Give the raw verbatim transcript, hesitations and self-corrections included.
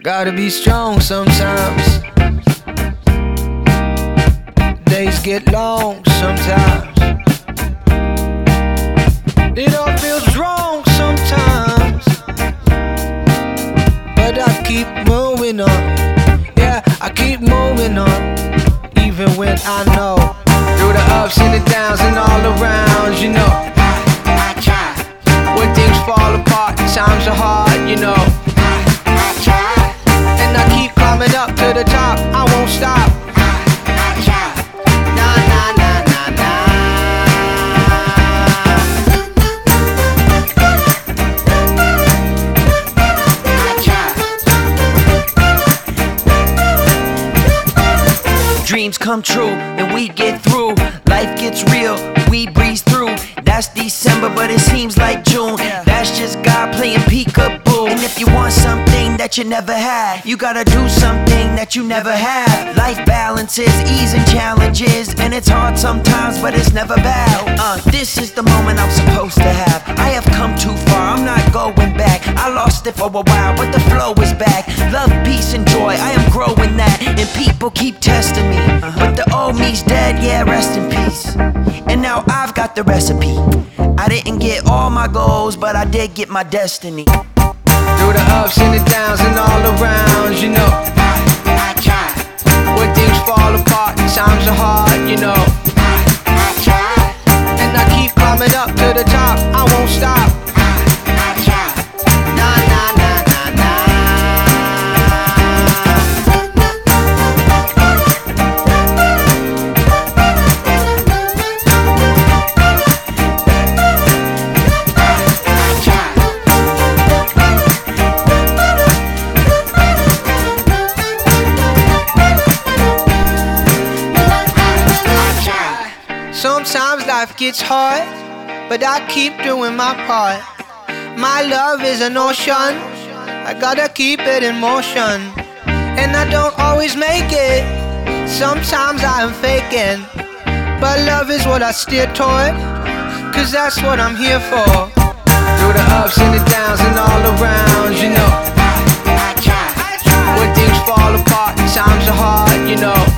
Gotta be strong sometimes. Days get long sometimes. It all feels wrong sometimes, but I keep moving on. Yeah, I keep moving on, even when I know through the ups and the downs and all around, you know, I, I try. When things fall apart, times are hard, you know, I, I try. And I keep climbing up to the top, I won't stop. I, I try. Nah, nah, nah, nah, nah. Dreams come true and we get through. Life gets real, we breeze through. That's December, but it seems like June. That's just God playing peekaboo. And if you want something that you never had, you gotta do something that you never had. Life balances, ease and challenges, and it's hard sometimes, but it's never bad. Uh, this is the moment I'm supposed to have. I have come too far, I'm not going back. I lost it for a while, but the flow is back. Love, peace, and joy, I am growing that. And people keep testing me, but the old me's dead, yeah, rest in peace. And now I've got the recipe. I didn't get all my goals, but I did get my destiny. Through the ups and the downs and all around, you know, I, I try. When things fall apart, times are hard, you know, I, I try. And I keep climbing up to the top, I won't stop. I, I try. Nah, nah, nah, nah, nah. Sometimes life gets hard, but I keep doing my part. My love is an ocean, I gotta keep it in motion. And I don't always make it, sometimes I am faking. But love is what I steer toward, cause that's what I'm here for. Through the ups and the downs and all around, you know, I, I try. When things fall apart, times are hard, you know,